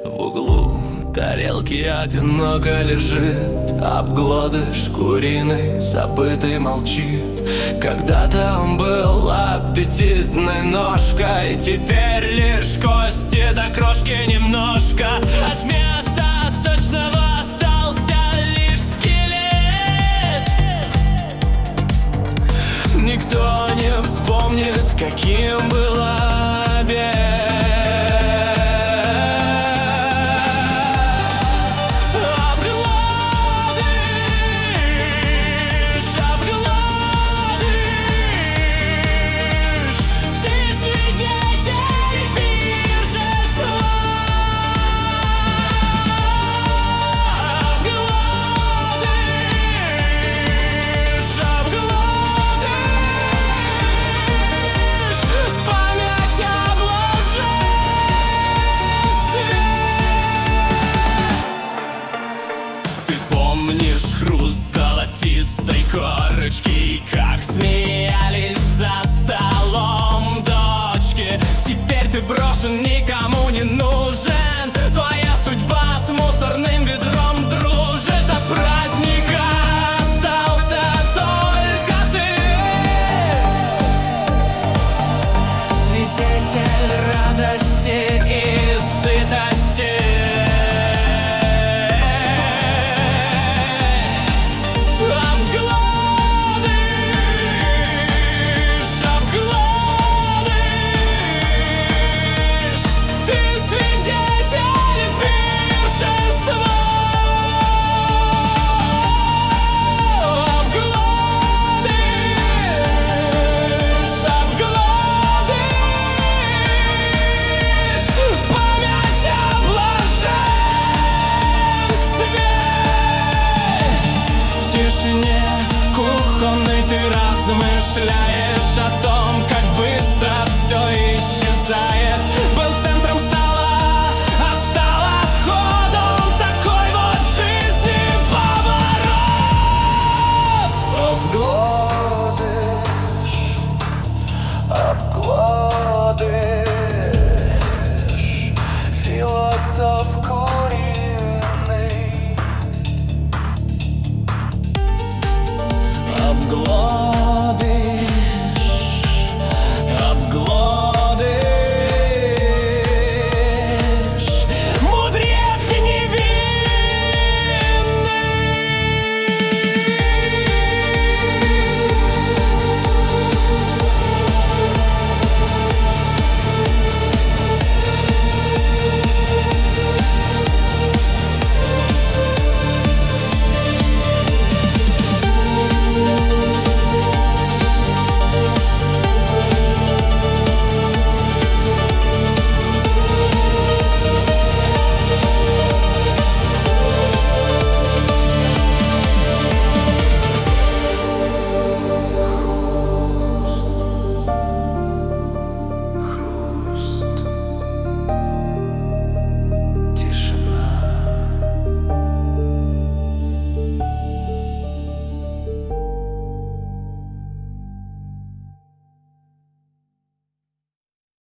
В углу тарелки одиноко лежит обглодыш куриный, забытый молчит. Когда-то он был аппетитной ножкой, теперь лишь кости до крошки немножко. От мяса сочного остался лишь скелет. Никто не вспомнит, каким был обед. Помнишь хруст золотистой корочки и как смеялись за столом дочки? Теперь ты брошен, никому не нужен. Твоя судьба с мусорным ведром дружит. От праздника остался только ты, свидетель радости и сытости. В тишине кухонной ты размышляешь о